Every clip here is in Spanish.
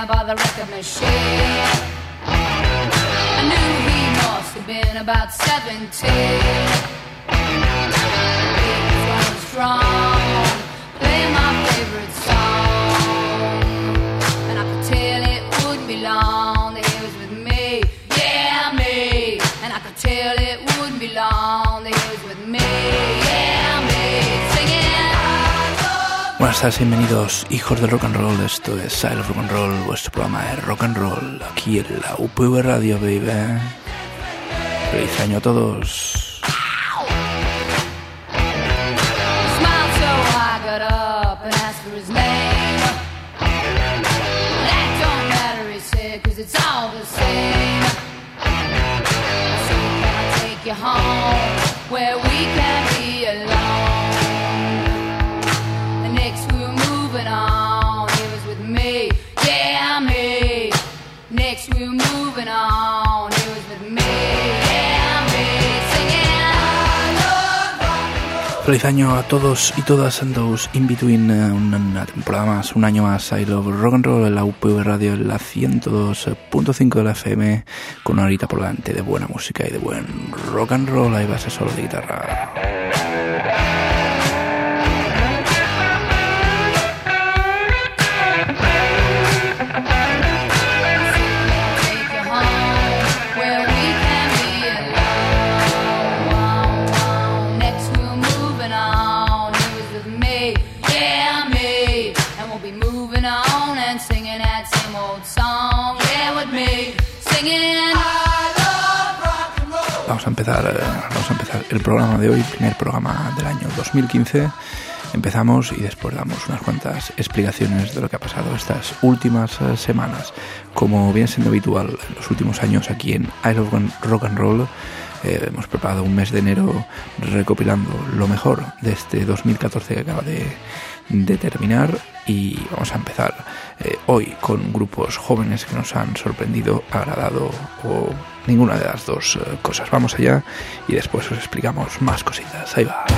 there by the record machine. I knew he must have been about 17. He was running strong, playing my favorite song, and I could tell it wouldn't be long that he was with me, yeah, me. And I could tell it wouldn't be long that he was with me, yeah, me. Singing. Buenas tardes, bienvenidos hijos del rock and roll. Esto es Style of Rock and Roll, vuestro programa de rock and roll aquí en la UPV Radio, baby. Feliz año a todos. Smiled so I got up and asked for his name. That don't matter, he said, 'cause it's all the same. So can I take you home where we can be alone? The next we were moving on, he was with me, yeah, me. Next we were moving on, he was with me, yeah, me. Singing, I love rock and roll. Feliz año a todos y todas and those in between. Una temporada más, un año más. I Love Rock and Roll en la UPV Radio, en la 102.5 de la FM, con una horita por delante de buena música y de buen rock and roll. Ahí va ese solo de guitarra. Vamos a empezar el programa de hoy, primer programa del año 2015. Empezamos y después damos unas cuantas explicaciones de lo que ha pasado estas últimas semanas. Como viene siendo habitual en los últimos años aquí en I Love Rock and Roll, hemos preparado un mes de enero recopilando lo mejor de este 2014 que acaba de terminar, y vamos a empezar hoy con grupos jóvenes que nos han sorprendido, agradado o ninguna de las dos cosas. Vamos allá y después os explicamos más cositas. Ahí va.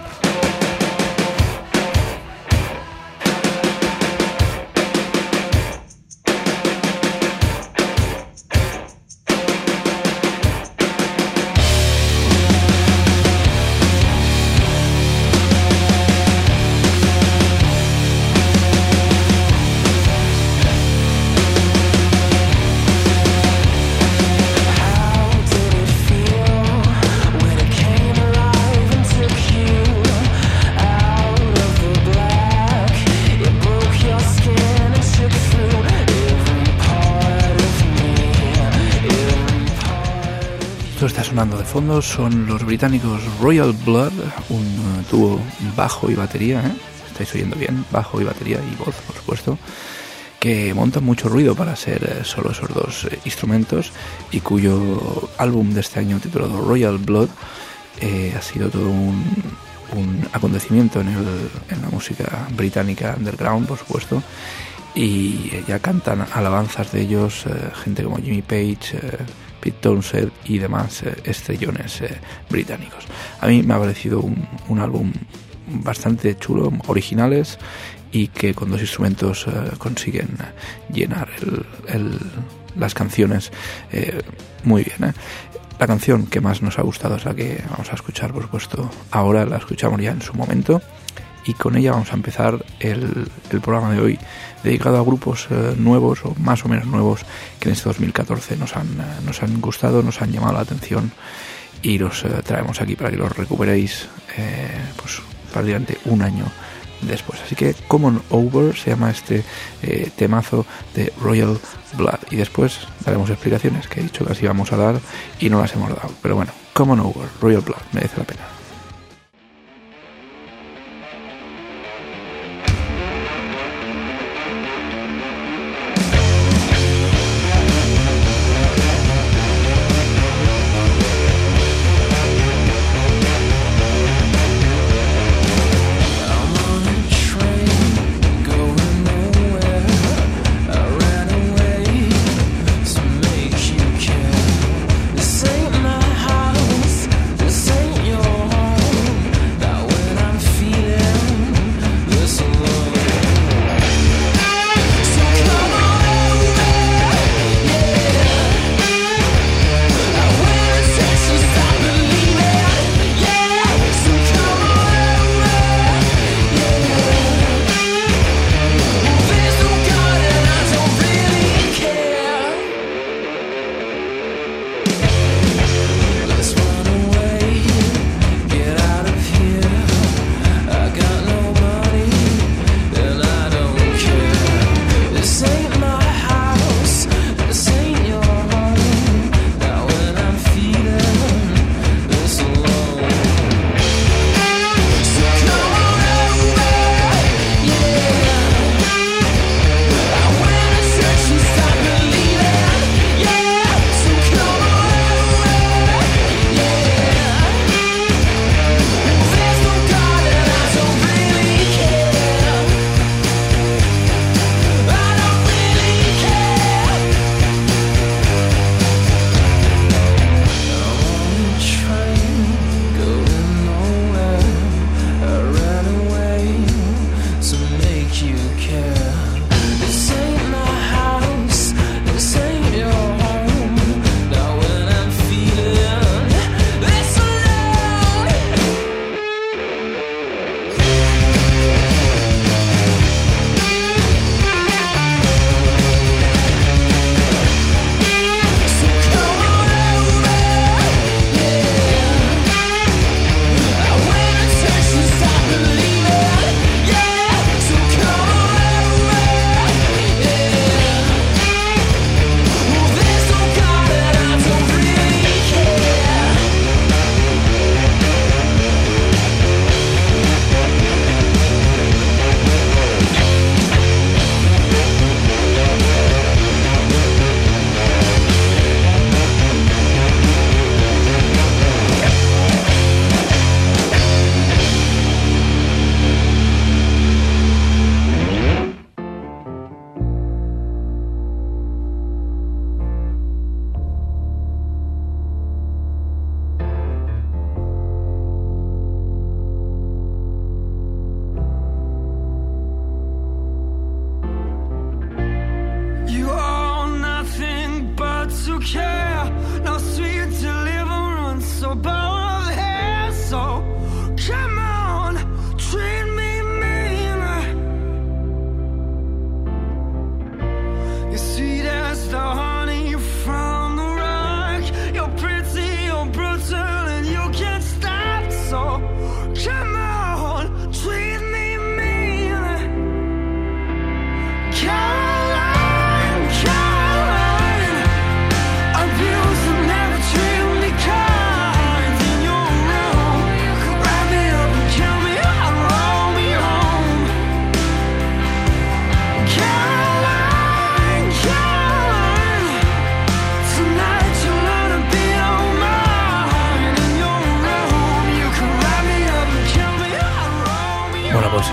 Sonando de fondo son los británicos Royal Blood, un dúo bajo y batería, estáis oyendo bien, bajo y batería y voz, por supuesto, que montan mucho ruido para ser solo esos dos instrumentos, y cuyo álbum de este año titulado Royal Blood ha sido todo un acontecimiento en la música británica underground, por supuesto, y ya cantan alabanzas de ellos gente como Jimmy Page, Pete Townshend y demás estrellones británicos. A mí me ha parecido un álbum bastante chulo, originales, y que con dos instrumentos consiguen llenar las canciones muy bien. La canción que más nos ha gustado es la que vamos a escuchar, por supuesto. Ahora la escuchamos ya en su momento, y con ella vamos a empezar el programa de hoy, dedicado a grupos nuevos o más o menos nuevos que en este 2014 nos han gustado, nos han llamado la atención, y los traemos aquí para que los recuperéis pues prácticamente un año después. Así que Common Over se llama este temazo de Royal Blood, y después daremos explicaciones que he dicho que así vamos a dar y no las hemos dado, pero bueno, Common Over, Royal Blood, merece la pena. This ain't my house, this ain't your home.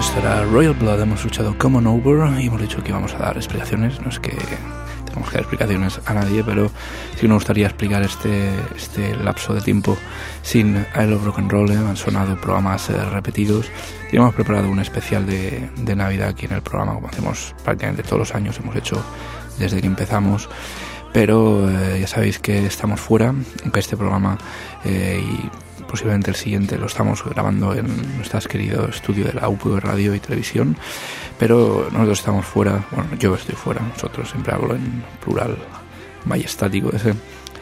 Esto era Royal Blood, hemos escuchado Come On Over y hemos dicho que íbamos a dar explicaciones. No es que tengamos que dar explicaciones a nadie, pero sí que nos gustaría explicar este lapso de tiempo sin I Love Rock and Roll. Han sonado programas repetidos y hemos preparado un especial de Navidad aquí en el programa, como hacemos prácticamente todos los años, hemos hecho desde que empezamos. Pero ya sabéis que estamos fuera, aunque este programa y posiblemente el siguiente lo estamos grabando en nuestro querido estudio de la UPV Radio y Televisión, pero nosotros estamos fuera, bueno, yo estoy fuera, nosotros siempre hablo en plural majestático ese,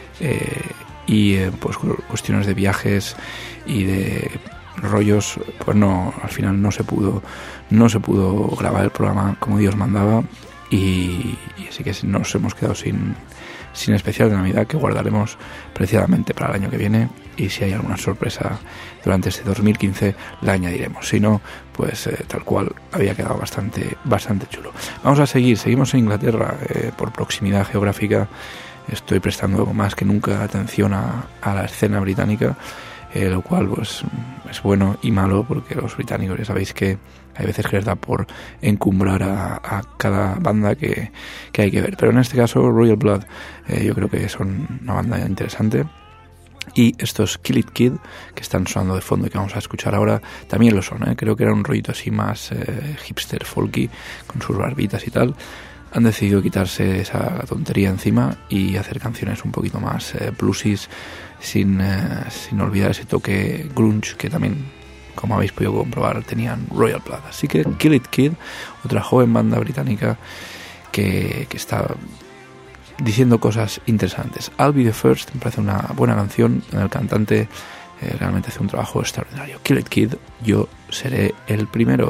pues cuestiones de viajes y de rollos, pues no, al final no se pudo grabar el programa como Dios mandaba y así que nos hemos quedado sin especial de Navidad, que guardaremos preciadamente para el año que viene, y si hay alguna sorpresa durante este 2015 la añadiremos. Si no, pues tal cual había quedado bastante chulo. Vamos a seguimos en Inglaterra. Por proximidad geográfica estoy prestando más que nunca atención a la escena británica, lo cual pues es bueno y malo, porque los británicos ya sabéis que hay veces que les da por encumbrar a cada banda que hay que ver. Pero en este caso Royal Blood yo creo que son una banda interesante. Y estos Kill It Kid, que están sonando de fondo y que vamos a escuchar ahora, también lo son. Creo que era un rollito así más hipster folky, con sus barbitas y tal. Han decidido quitarse esa tontería encima y hacer canciones un poquito más bluesies, sin olvidar ese toque grunge que también, como habéis podido comprobar, tenían Royal Blood. Así que Kill It Kid, otra joven banda británica que está diciendo cosas interesantes. I'll Be The First me parece una buena canción, en el cantante realmente hace un trabajo extraordinario. Kill It Kid, yo seré el primero.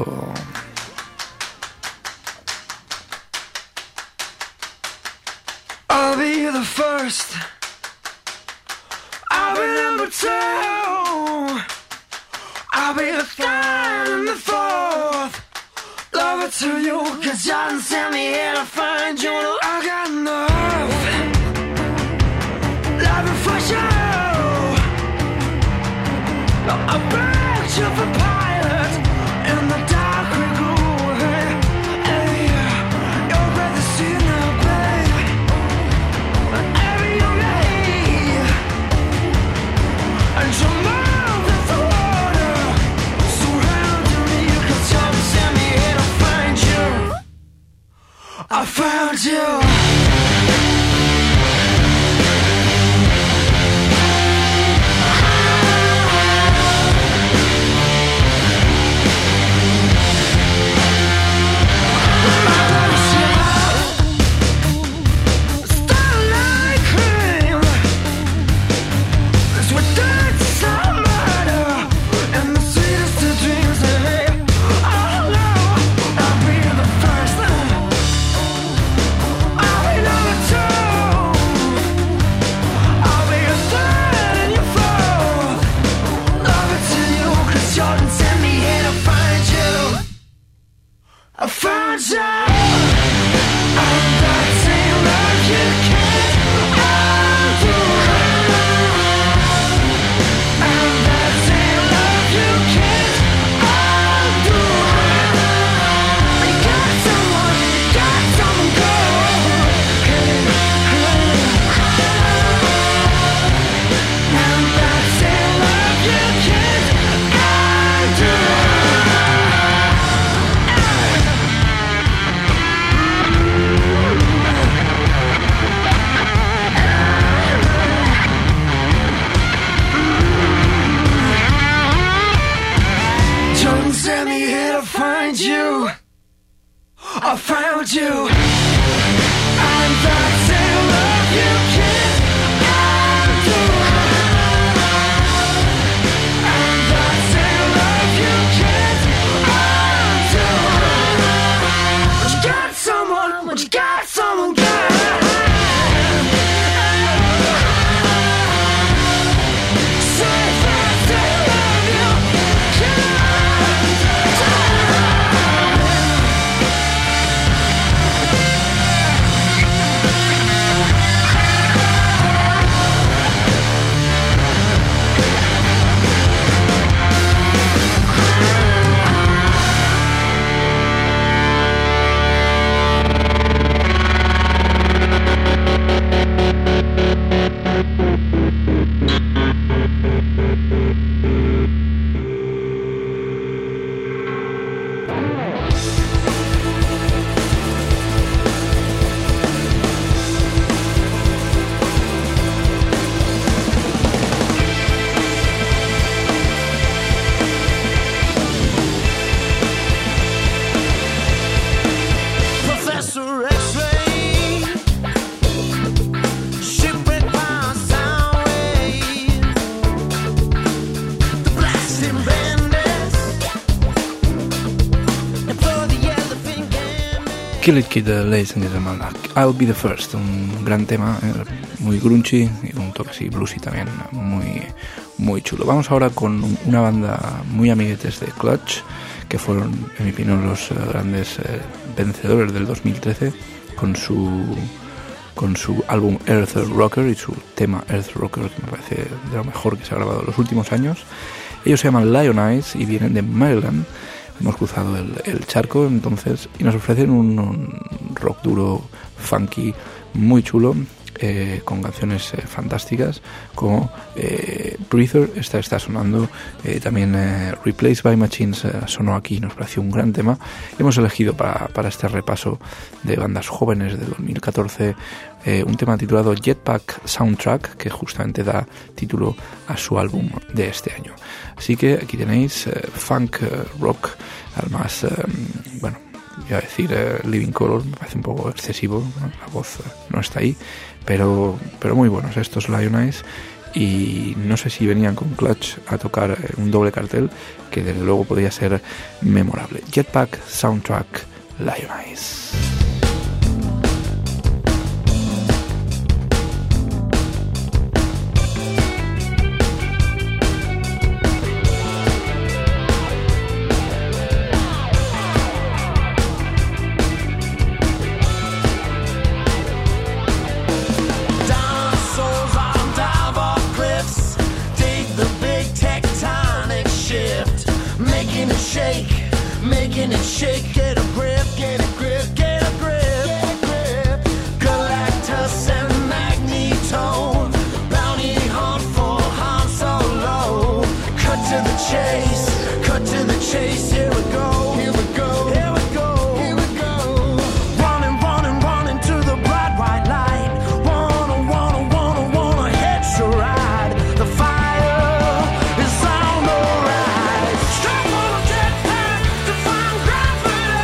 I'll be the first, I'll be number two, I'll be the third and the fourth. Love it to you, 'cause you didn't send me here to find you. No, I got enough loving for you. No, I begged you for pilot in the dark we grew. Hey, you're glad to see now, babe. Whatever you need, and you move with the water surrounding me, 'cause you didn't send me here to find you. I found you. I'll Kill It Kid, ladies and gentlemen, I'll Be the First, un gran tema, muy grungy y un toque así bluesy también, muy chulo. Vamos ahora con una banda muy amiguetes de Clutch, que fueron, en mi opinión, los grandes vencedores del 2013 con su álbum Earth Rocker y su tema Earth Rocker, que me parece de lo mejor que se ha grabado en los últimos años. Ellos se llaman Lion Eyes y vienen de Maryland. Hemos cruzado el charco entonces y nos ofrecen un rock duro, funky, muy chulo, con canciones fantásticas como Breather está sonando, también Replaced by Machines sonó aquí, nos pareció un gran tema. Hemos elegido para este repaso de bandas jóvenes de 2014 un tema titulado Jetpack Soundtrack, que justamente da título a su álbum de este año. Así que aquí tenéis funk rock al más, bueno, iba a decir Living Colour, me parece un poco excesivo, ¿no? La voz no está ahí, pero muy buenos estos Lion Eyes, y no sé si venían con Clutch a tocar un doble cartel que desde luego podría ser memorable. Jetpack Soundtrack, Lion Eyes. Making it shake, get a grip, get a grip, get a grip, get a grip. Galactus and Magneto, bounty hunt for Han Solo. Cut to the chase, here we go, here we go, here we go, here we go. Running, running, running to the bright white light. Wanna hitch a ride. The fire is on the rise. Strap on a jetpack to find gravity.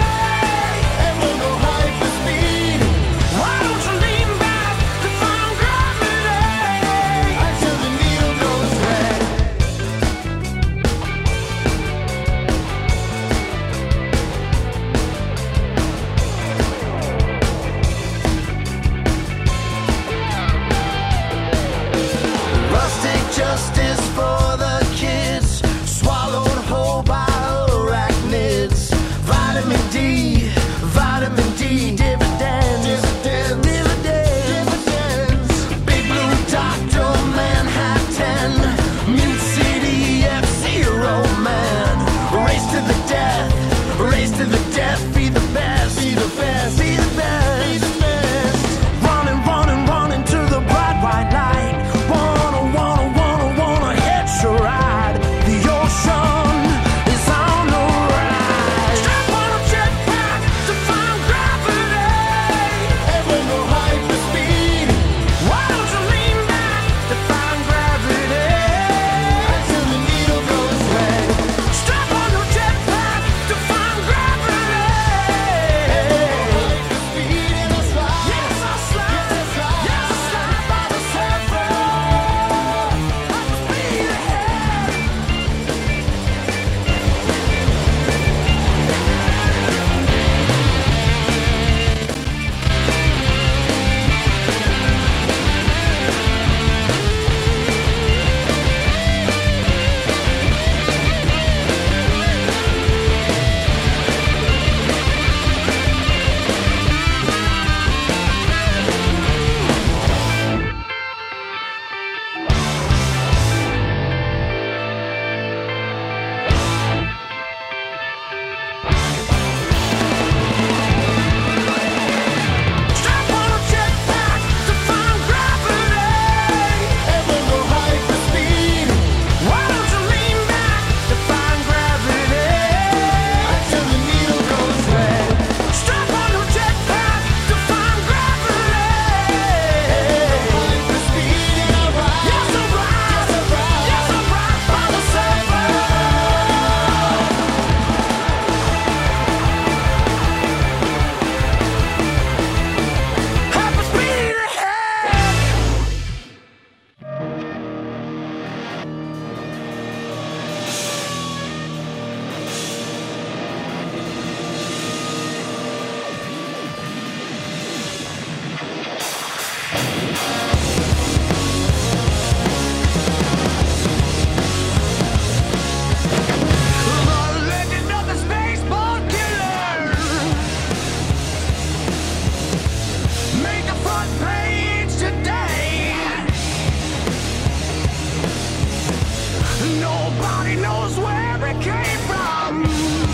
nobody knows where it came from.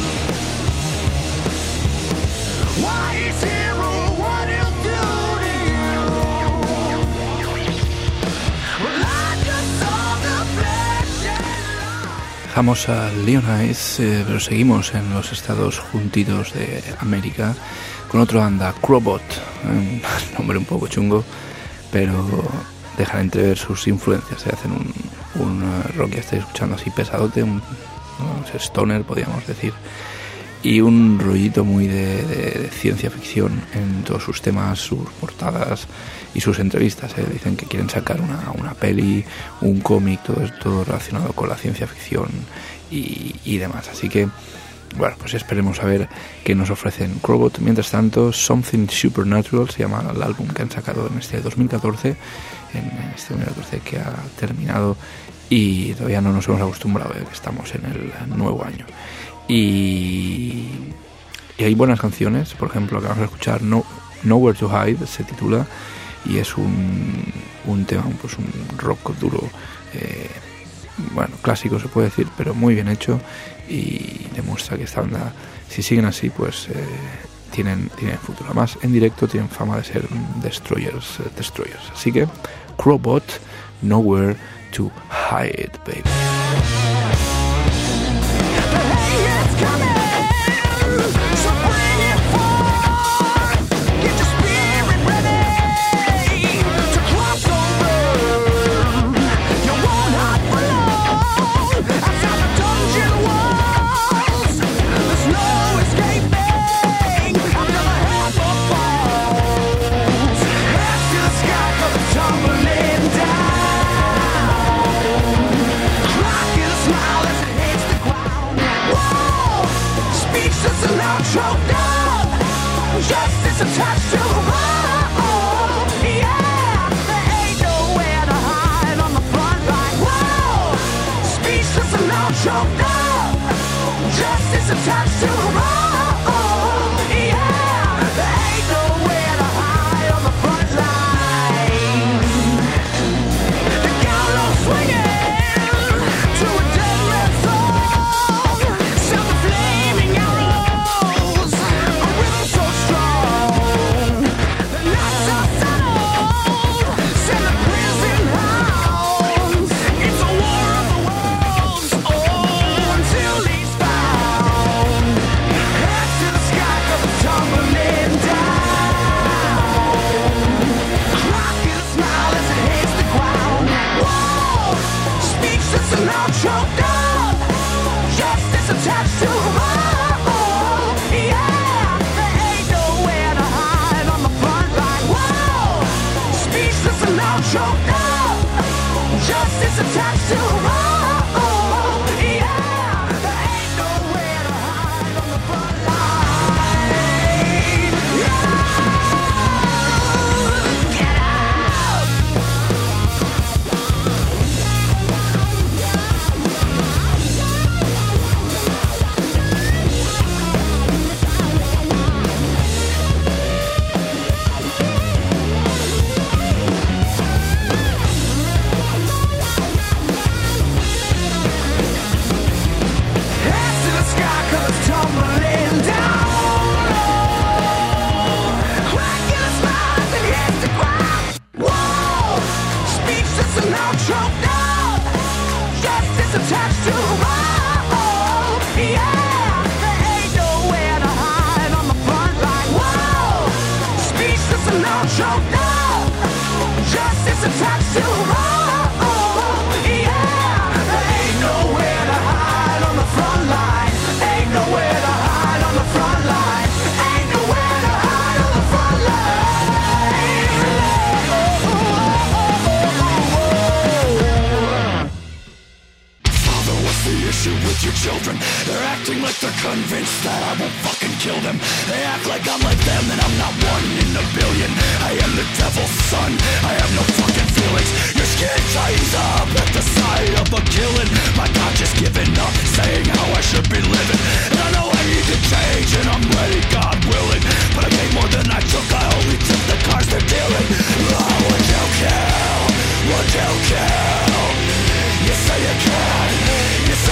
Why he's here or what he'll do to you. Well, I just saw the flesh and blood. Dejamos a Leonice, pero seguimos en los Estados Juntitos de América con otra banda, Crobot, un nombre un poco chungo, pero dejan entrever sus influencias. Se hacen un rock, ya estáis escuchando así pesadote, un stoner podríamos decir, y un rollito muy de ciencia ficción en todos sus temas, sus portadas y sus entrevistas. Dicen que quieren sacar una peli, un cómic, todo relacionado con la ciencia ficción y demás. Así que, bueno, pues esperemos a ver qué nos ofrecen Crobot. Mientras tanto, Something Supernatural se llama el álbum que han sacado en este 2014, que ha terminado y todavía no nos hemos acostumbrado, que estamos en el nuevo año. Y hay buenas canciones, por ejemplo, que vamos a escuchar, Nowhere to Hide se titula, y es un tema, pues un rock duro, bueno, clásico se puede decir, pero muy bien hecho, y demuestra que esta banda, si siguen así, pues tienen futuro. Además, en directo tienen fama de ser destroyers. Así que, Crobot, Nowhere to Hide, baby. Choked up, justice attached to the wall. Yeah, there ain't nowhere to hide on the front line. Whoa, speechless and now choked up, justice attached to the wall. Yeah, there ain't nowhere to hide on the front line. The gallows swinging to a dead red song, sound the flaming arrow. Now choked up, justice attached to the wall. Yeah, there ain't nowhere to hide on the front line. Whoa, speechless and now choked up, justice attached to the wall. Yeah, there ain't nowhere to hide on the front line. Yeah, get out. Choked up, justice attached to the wall. Yeah, there ain't nowhere to hide on the front line. Whoa, speechless and now choked up, justice attached to the wall. Yeah, there ain't nowhere to hide on the front line. Ain't nowhere to hide on the front line. Ain't nowhere to hide on the front line. Issue with your children. They're acting like they're convinced that I won't fucking kill them. They act like I'm like them and I'm not one in a billion. I am the devil's son, I have no fucking feelings. Your skin tightens up at the sight of a killing. My conscience giving up, saying how I should be living. And I know I need to change and I'm ready, God willing. But I gave more than I took, I only took the cards they're dealing. Oh, would you kill? Would you kill? You say you can, you say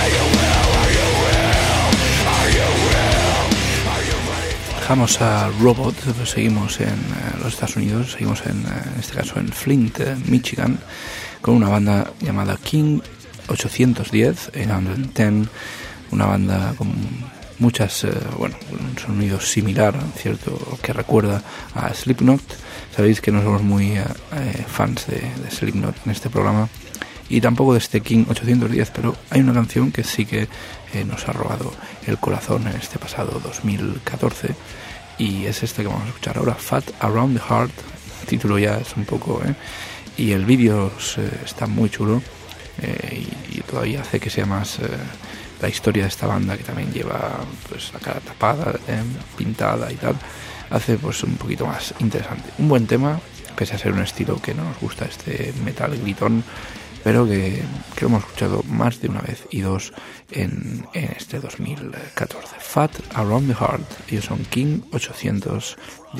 dejamos a Robot, pues seguimos en los Estados Unidos, seguimos en este caso en Flint, Michigan, con una banda llamada King 810, 810, una banda con muchas, un sonido similar, cierto, que recuerda a Slipknot. Sabéis que no somos muy fans de Slipknot en este programa, y tampoco de este King 810, pero hay una canción que sí que nos ha robado el corazón en este pasado 2014, y es este que vamos a escuchar ahora, Fat Around the Heart. El título ya es un poco... y el vídeo está muy chulo, y todavía hace que sea más la historia de esta banda, que también lleva pues la cara tapada, pintada y tal, hace pues un poquito más interesante. Un buen tema, pese a ser un estilo que no nos gusta, este metal gritón, pero que lo hemos escuchado más de una vez y dos en este 2014. Fat Around the Heart, ellos son King 810.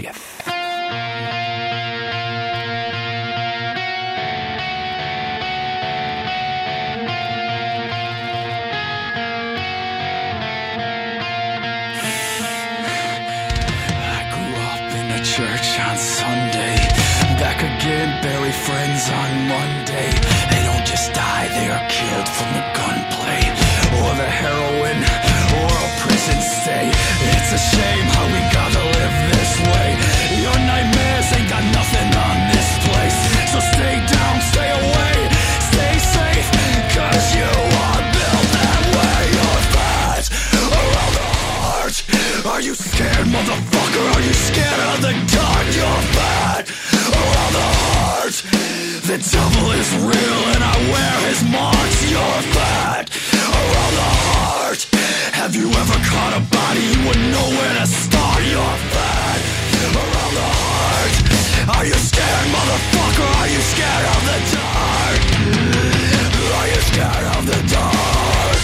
Church on Sunday, back again, bury friends on Monday. They don't just die, they are killed from the gunplay, or the heroin, or a prison stay. It's a shame how we gotta live this way. Your nightmares ain't got nothing on this place. So stay down, stay away, stay safe, cause you are built that way. You're fat around the heart. Are you scared, motherfucker? Are you scared of the dark? You're fat around the heart. The devil is real and I wear his marks. You're fat around the heart. Have you ever caught a body? You wouldn't know where to start. You're fat around the heart. Are you scared, motherfucker? Are you scared of the dark? Are you scared of the dark?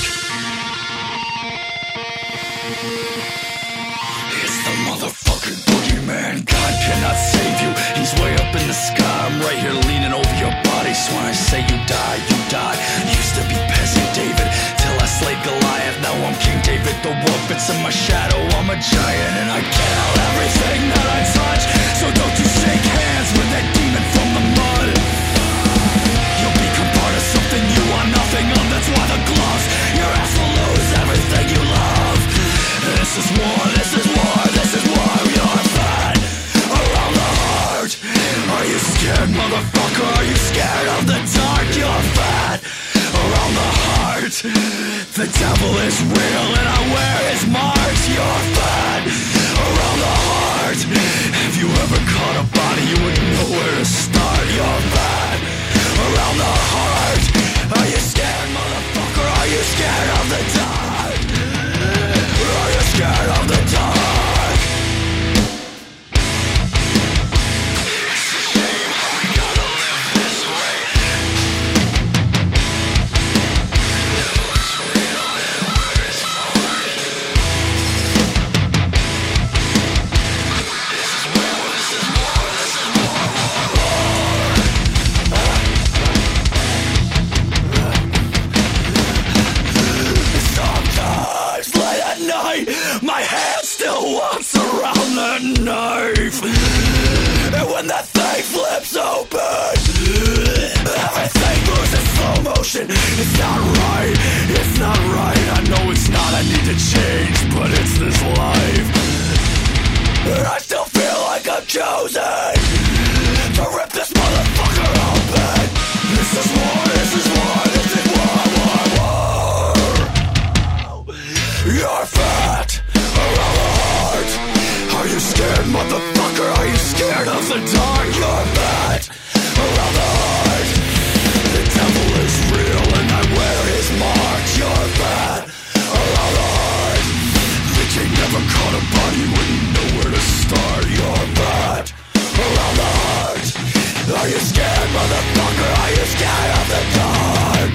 It's the motherfucking boogeyman. God cannot save you. He's way up in the sky. I'm right here leaning over your body. So when I say you die, you die. Used to be peasant David till I slayed Goliath. Now I'm King David. The world fits in my shadow. I'm a giant and I kill everything that I touch. So don't you shake hands with that demon from the mud. You'll become part of something you want nothing of. That's why the gloves. Your ass will lose everything you love. This is war, this is war, this is war. You're fat around the heart. Are you scared, motherfucker? Are you scared of the dark? You're fat around the heart. The devil is real and I wear his marks. You're fat around the heart. Have you ever caught a body? You wouldn't know where to start. You're fat around the heart. Are you scared, motherfucker? Are you scared of the dark? Are you scared of the dark? It's a shame how we gotta live this way. What's real and where it's marked. This is war, this is war, this is war, Sometimes late at night, my hand still walks around the knife. And when that thing flips open, everything moves in slow motion. It's not right, it's not right. I know it's not, I need to change, but it's this life. And I still feel like I'm chosen to rip this motherfucker open. This is war, this is war, this is war, war, war. You're fat around the heart. Are you scared, motherfucker? Are you scared of the dark? You're fat around the heart. The devil is real and I wear his marks. You're fat around the heart. The king never caught a body, wouldn't know where to start. You're fat around the heart. Are you scared, motherfucker? Are you scared of the dark?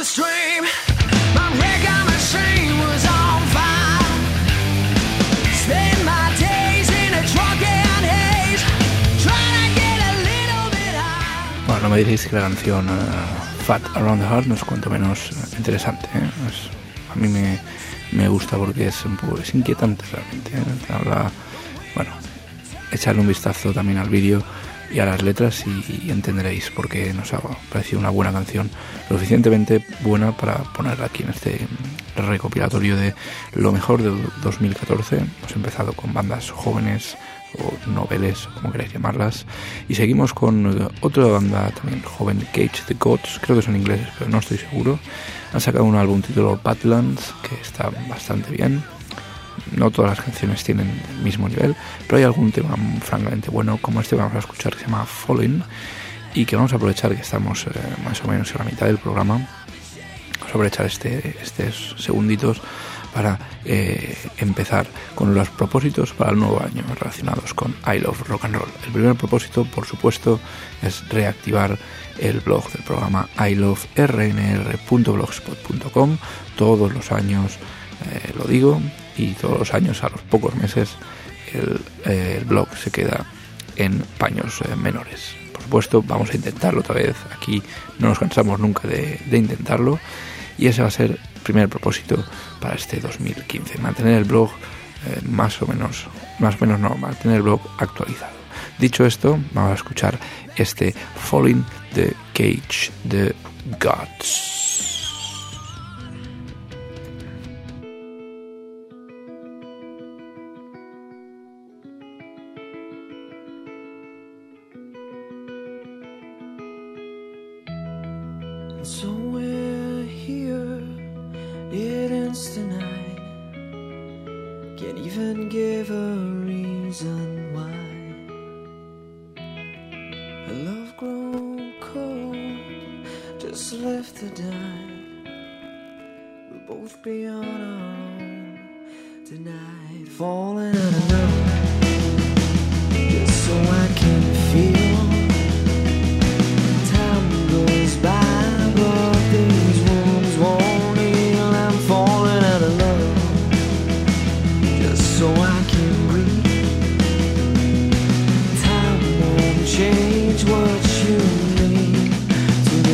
the stream. My record machine was on fire. Spend my days in a drunken haze, trying to get a little bit high. Bueno, no me diréis que la canción Fat Around the Heart no es cuanto menos interesante, ¿eh? A mí me gusta porque es inquietante realmente, ¿eh? Habla, bueno, echarle un vistazo también al vídeo y a las letras y entenderéis por qué nos ha parecido una buena canción, lo suficientemente buena para ponerla aquí en este recopilatorio de lo mejor de 2014. Hemos empezado con bandas jóvenes o noveles, como queráis llamarlas, y seguimos con otra banda también joven, Cage the Gods, creo que son ingleses pero no estoy seguro. Han sacado un álbum titulado Badlands que está bastante bien. No todas las canciones tienen el mismo nivel, pero hay algún tema francamente bueno, como este que vamos a escuchar, que se llama Falling, y que vamos a aprovechar que estamos más o menos en la mitad del programa. Vamos a aprovechar estos segunditos para empezar con los propósitos para el nuevo año relacionados con I Love Rock and Roll. El primer propósito, por supuesto, es reactivar el blog del programa iloverrnr.blogspot.com. Todos los años lo digo, y todos los años, a los pocos meses, el blog se queda en paños menores. Por supuesto, vamos a intentarlo otra vez. Aquí no nos cansamos nunca de intentarlo, y ese va a ser el primer propósito para este 2015, mantener el blog más o menos no, mantener el blog actualizado. Dicho esto, vamos a escuchar este Falling de Cage the Gods. So we're here, it ends tonight. Can't even give a reason why. A love grown cold, just left the dime. We'll both be on our own tonight, falling out of love, just so I can feel. Time goes by, but these wounds won't heal. I'm falling out of love, just so I can breathe. Time won't change what you mean to me.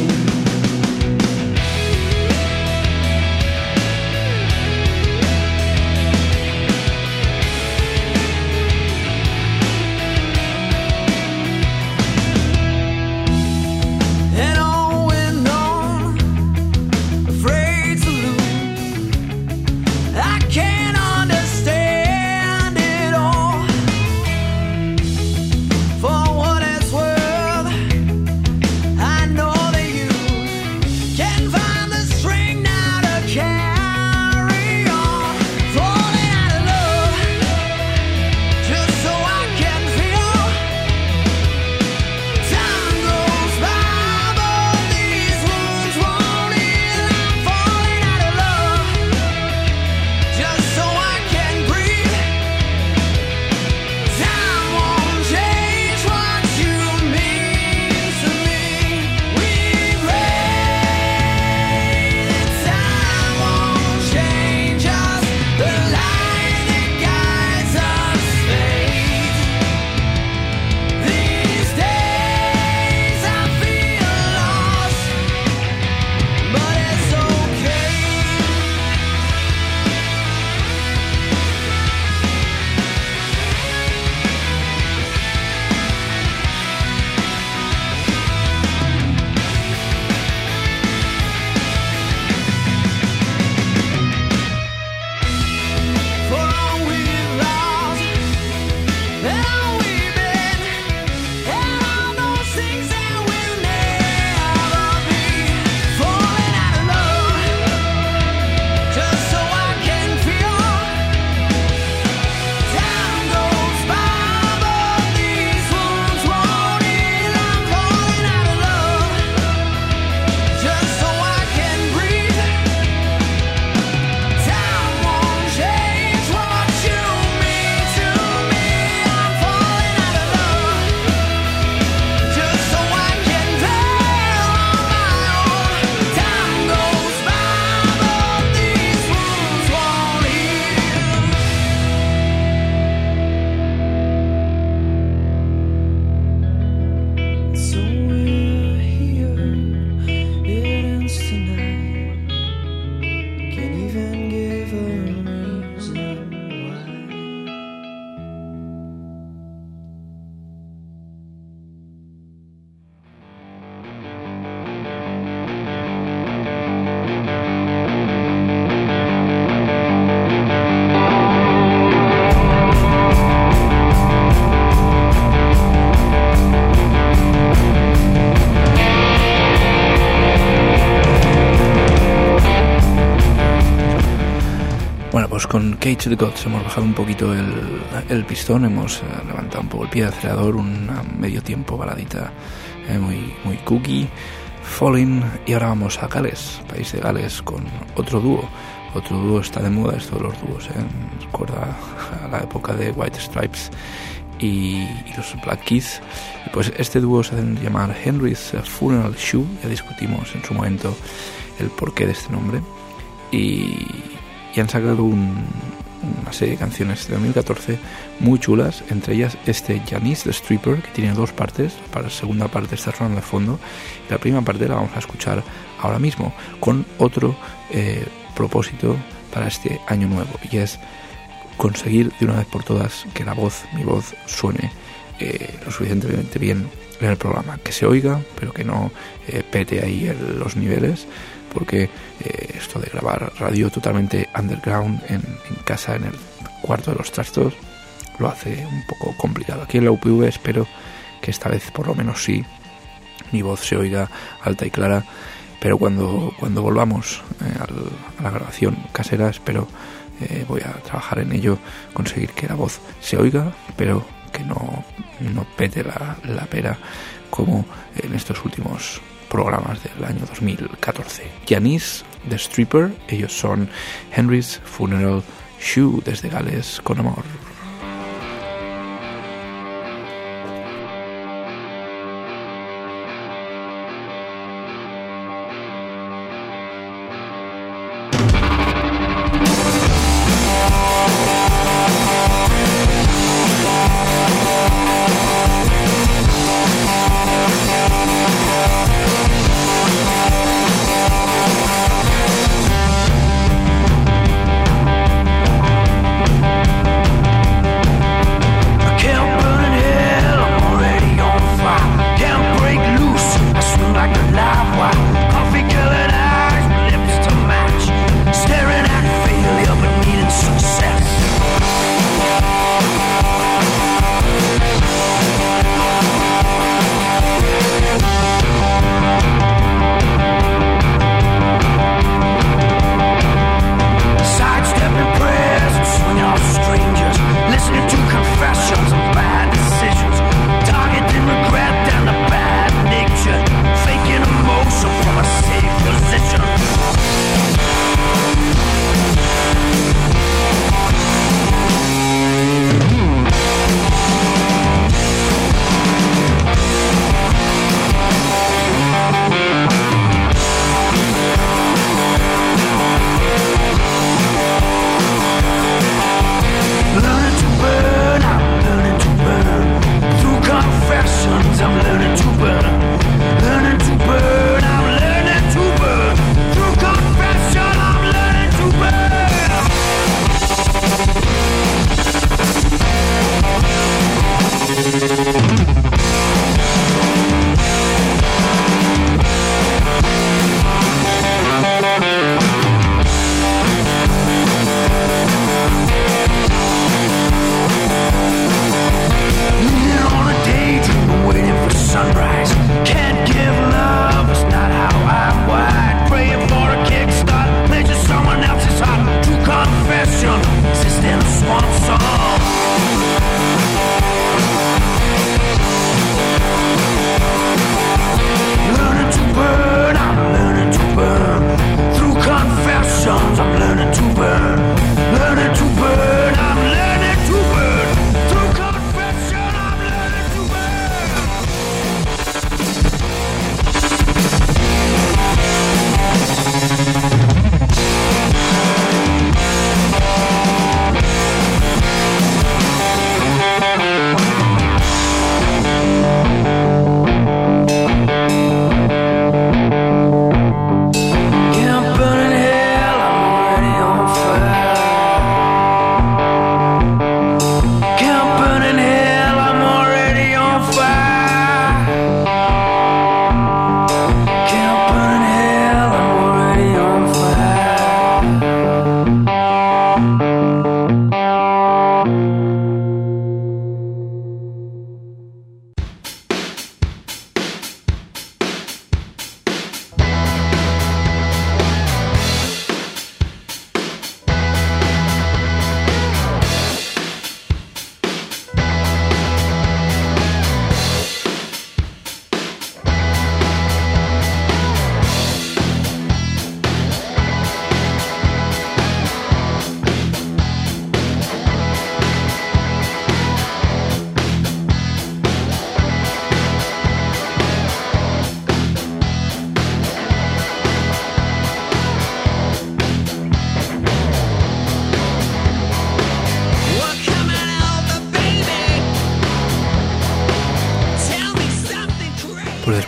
pues con Cage the Gods hemos bajado un poquito el pistón, hemos levantado un poco el pie de acelerador, una medio tiempo baladita muy cookie, Falling, y ahora vamos a Gales, país de Gales, con otro dúo. Otro dúo, está de moda esto de los dúos, recuerda a la época de White Stripes y los Black Keys. Y pues este dúo se hacen llamar Henry's Funeral Shoe. Ya discutimos en su momento el porqué de este nombre, y han sacado una serie de canciones de 2014 muy chulas, entre ellas este Janice the Stripper, que tiene dos partes. La segunda parte está sonando de fondo y la primera parte la vamos a escuchar ahora mismo, con otro propósito para este año nuevo, y es conseguir de una vez por todas que mi voz suene lo suficientemente bien en el programa, que se oiga pero que no pete ahí los niveles, porque esto de grabar radio totalmente underground en casa, en el cuarto de los trastos, lo hace un poco complicado. Aquí en la UPV espero que esta vez por lo menos sí mi voz se oiga alta y clara, pero cuando volvamos a la grabación casera espero, voy a trabajar en ello, conseguir que la voz se oiga pero que no pete la pera como en estos últimos programas del año 2014. Janice the Stripper, ellos son Henry's Funeral Shoe, desde Gales con amor.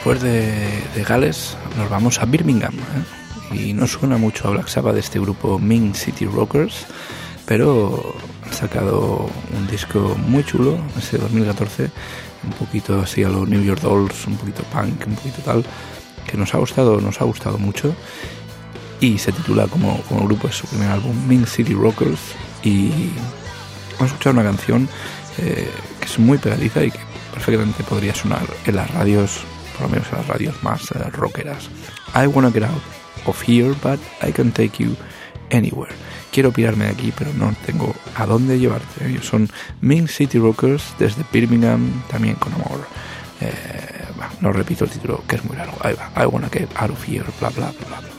después de Gales nos vamos a Birmingham, ¿eh? Y no suena mucho a Black Sabbath de este grupo Mean City Rockers, pero han sacado un disco muy chulo, ese 2014, un poquito así a los New York Dolls, un poquito punk, un poquito tal, que nos ha gustado mucho, y se titula como grupo de su primer álbum, Mean City Rockers, y vamos a escuchar una canción que es muy pegadiza y que perfectamente podría sonar en las radios, por lo menos en las radios más rockeras. I wanna get out of here, but I can take you anywhere. Quiero pirarme de aquí, pero no tengo a dónde llevarte. Ellos son Mean City Rockers desde Birmingham, también con amor. No repito el título, que es muy largo. Ahí va. I wanna get out of here, bla bla bla bla.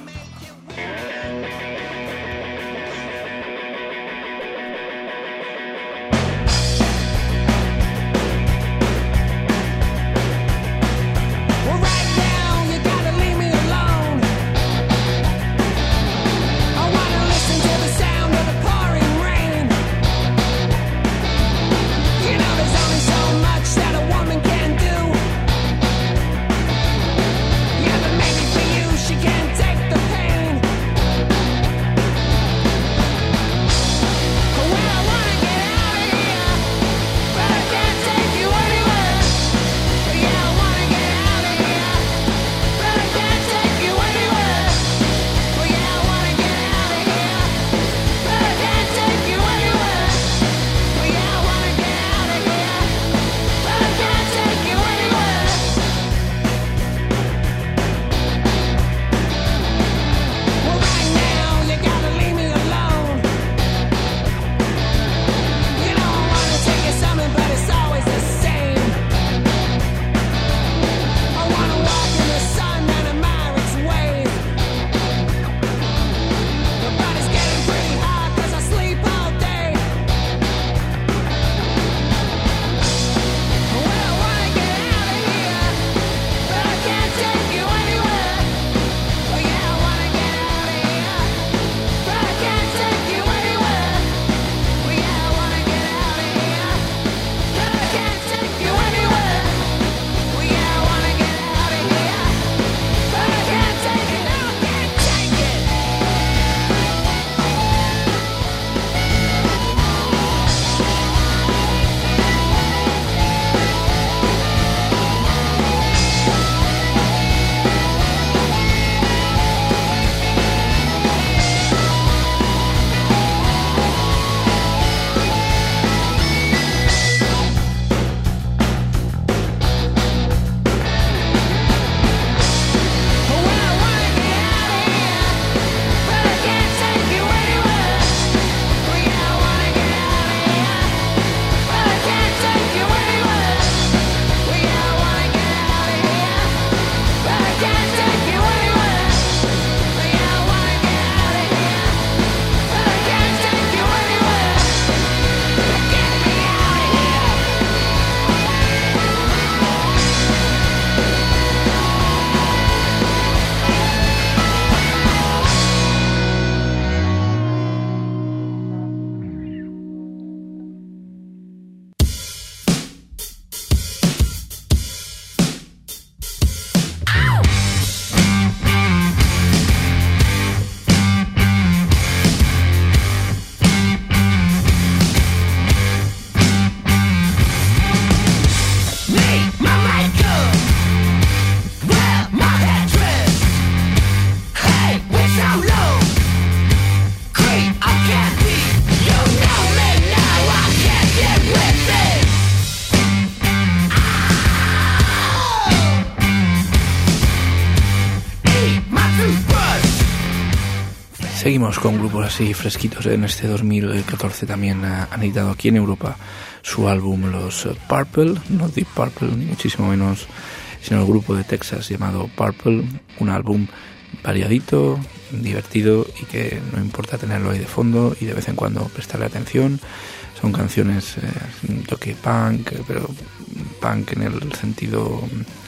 Seguimos con grupos así fresquitos. En este 2014 también han editado aquí en Europa su álbum los Purple, no Deep Purple ni muchísimo menos, sino el grupo de Texas llamado Purple. Un álbum variadito, divertido y que no importa tenerlo ahí de fondo y de vez en cuando prestarle atención. Son canciones un toque punk, pero punk en el sentido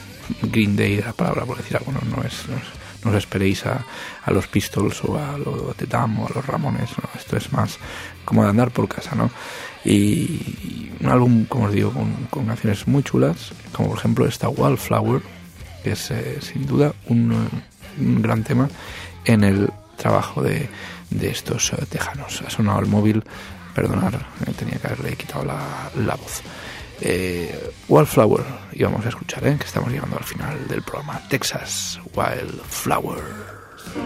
Green Day de la palabra, por decir algo. No os esperéis a los Pistols o a los The Dam o a los Ramones, ¿no? Esto es más como de andar por casa, ¿no? Y un álbum, como os digo, con canciones muy chulas, como por ejemplo esta Wallflower, que es sin duda un gran tema en el trabajo de estos tejanos. Ha sonado el móvil, perdonar, tenía que haberle quitado la voz. Wildflower, y vamos a escuchar, que estamos llegando al final del programa. Texas Wildflower.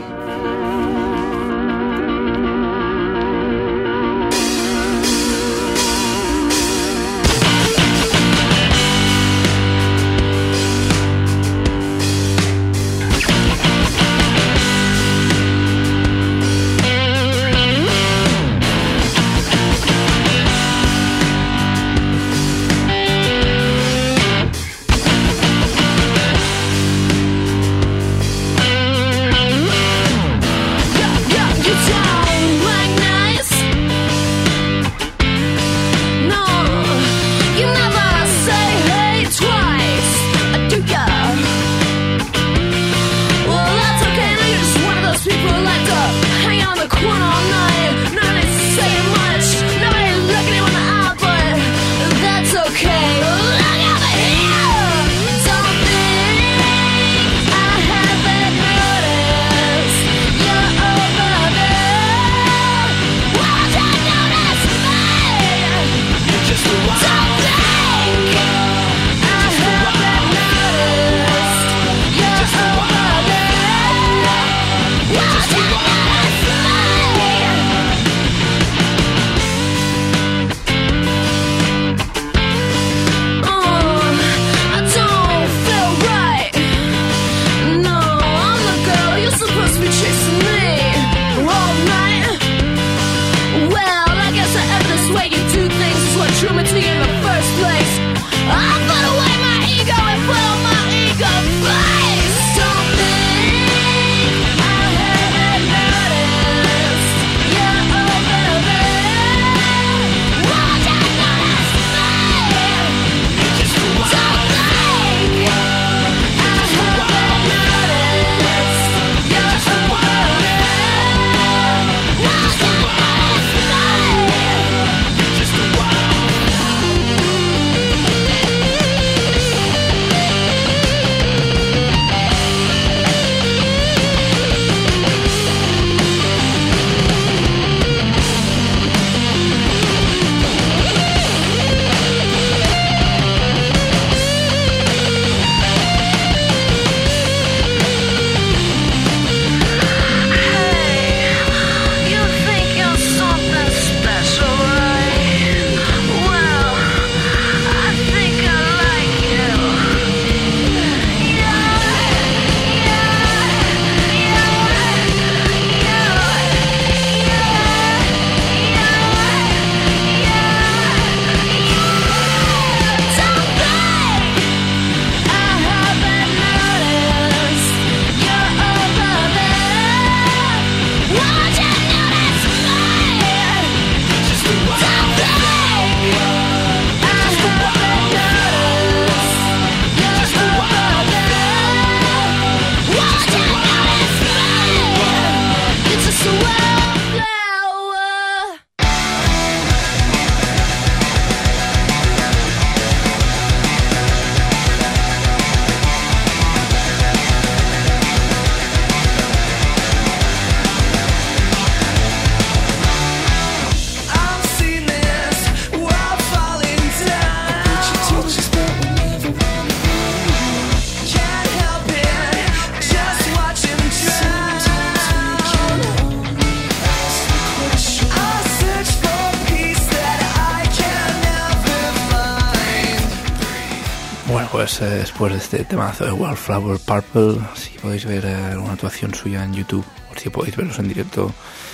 Pues después de este temazo de Wildflower Purple, si podéis ver una actuación suya en YouTube, o si podéis verlos en directo,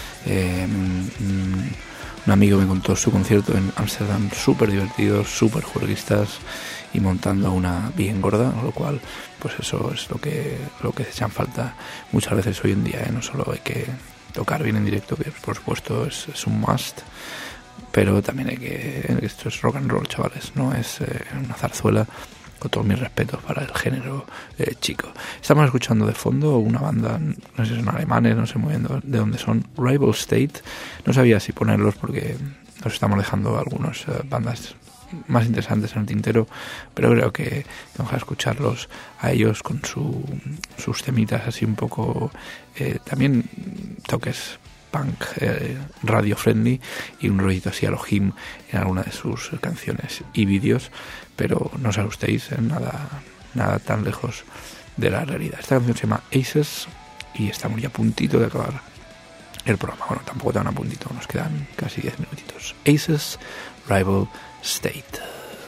un amigo me contó su concierto en Ámsterdam, súper divertido, súper juerguistas y montando una bien gorda, lo cual pues eso es lo que se echan falta muchas veces hoy en día, no solo hay que tocar bien en directo, que por supuesto es un must, pero también hay que, esto es rock and roll, chavales, no es una zarzuela, con todos mis respetos para el género chico. Estamos escuchando de fondo una banda, no sé si son alemanes, no sé muy bien de dónde son, Rival State. No sabía si ponerlos porque nos estamos dejando algunas bandas más interesantes en el tintero, pero creo que vamos a escucharlos a ellos con sus temitas así un poco, también toques punk, radio friendly, y un rollito así a lo Him en alguna de sus canciones y vídeos, pero no os asustéis, nada tan lejos de la realidad. Esta canción se llama Aces y estamos ya a puntito de acabar el programa. Bueno, tampoco tan a puntito, nos quedan casi 10 minutitos. Aces, Rival State.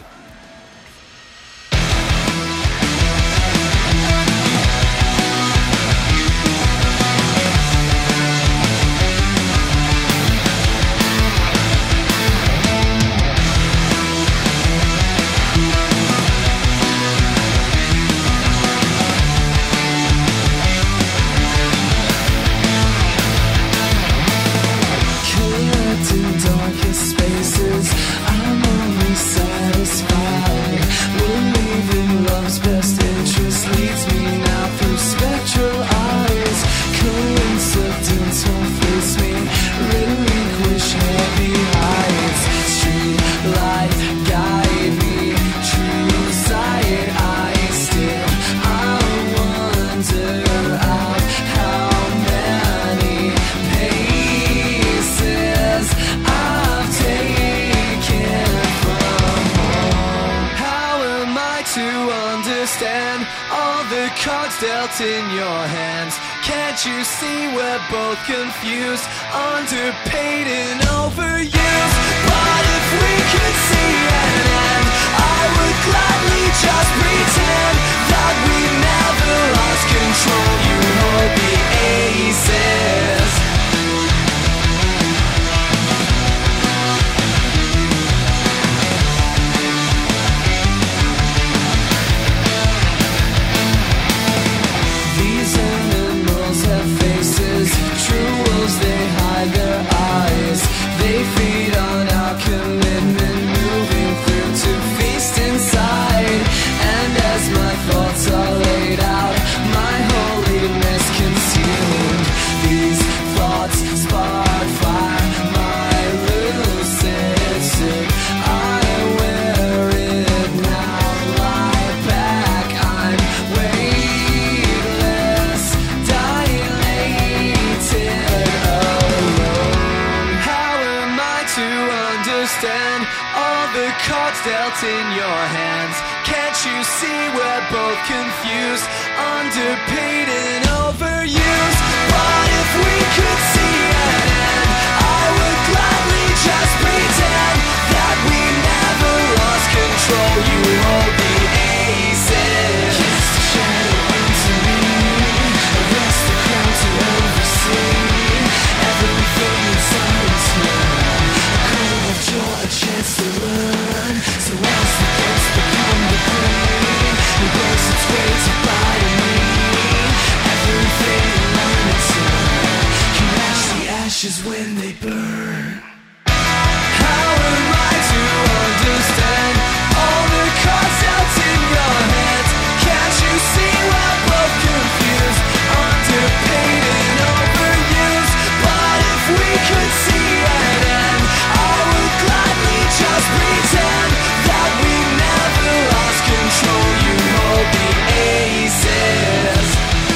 Dealt in your hands. Can't you see we're both confused, underpaid and overused? But if we could see an end, I would gladly just pretend that we never lost control. You hold the aces. They hide their eyes. They feed on our commitment, moving through to feast inside. And as my thoughts are laid out, my holiness consumed. These thoughts spark fire, my lucid sick. I wear it now, lie back. I'm weightless, dilated. All the cards dealt in your hands. Can't you see we're both confused, underpaid and overused? But if we could see an end, I would gladly just pretend that we never lost control. You hold the aces. Cast a shadow into me, arrest the crown to oversee everything inside us now. A chance to learn, so as the ghost become the queen, it works its way to bite me. Everything you learn and turn can match the ashes when they burn. How am I to understand all the cards out in your hands? Can't you see we're both confused, underpaid and overused? But if we could see an end, I would gladly just pretend that we never lost control. You hold the aces.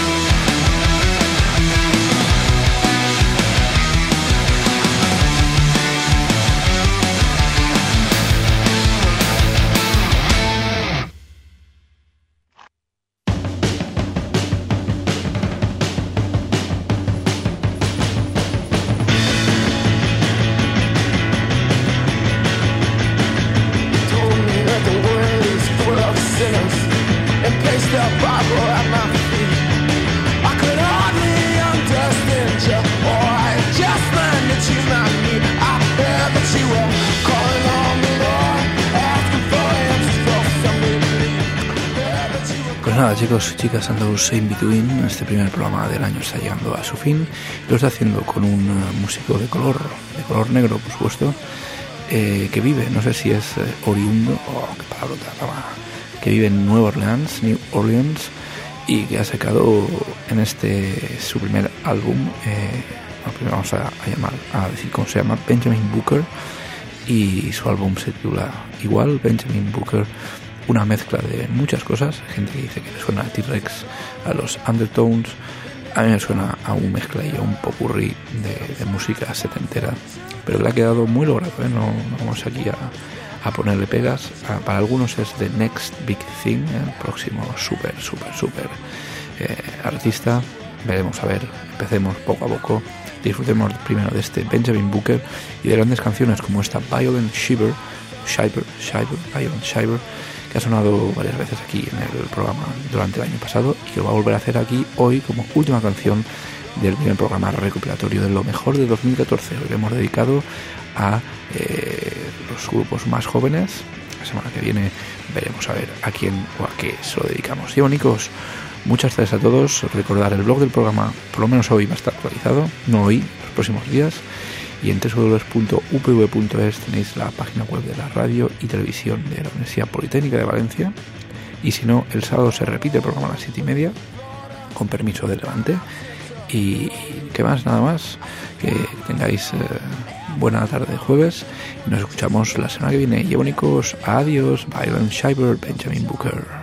Pues nada, chicos y chicas, and those in between, este primer programa del año está llegando a su fin. Lo está haciendo con un músico de color negro, por supuesto, que vive, no sé si es oriundo, qué palabrota, que vive en New Orleans, y que ha sacado en su primer álbum, primero vamos a decir cómo se llama, Benjamin Booker, y su álbum se titula igual, Benjamin Booker, una mezcla de muchas cosas. Hay gente que dice que le suena a T-Rex, a los Undertones. A mí me suena a un mezcla y a un popurrí de música setentera, pero que le ha quedado muy logrado, ¿eh? No vamos aquí a ponerle pegas. Para algunos es The Next Big Thing, el próximo super artista. Veremos a ver, empecemos poco a poco, disfrutemos primero de este Benjamin Booker y de grandes canciones como esta Violent Shiver, Violent Shiver, que ha sonado varias veces aquí en el programa durante el año pasado y que lo va a volver a hacer aquí hoy como última canción del primer programa recopilatorio de lo mejor de 2014. Hoy lo hemos dedicado a los grupos más jóvenes. La semana que viene veremos a ver a quién o a qué se lo dedicamos. Y bonicos, muchas gracias a todos. Recordar el blog del programa, por lo menos hoy va a estar actualizado, no hoy, los próximos días. Y en www.upv.es tenéis la página web de la radio y televisión de la Universidad Politécnica de Valencia. Y si no, el sábado se repite el programa a las 7:30, con permiso de Levante. Y qué más, nada más. Que tengáis buena tarde de jueves. Y nos escuchamos la semana que viene. Y bónicos, adiós. Violent Shiver, Benjamin Booker.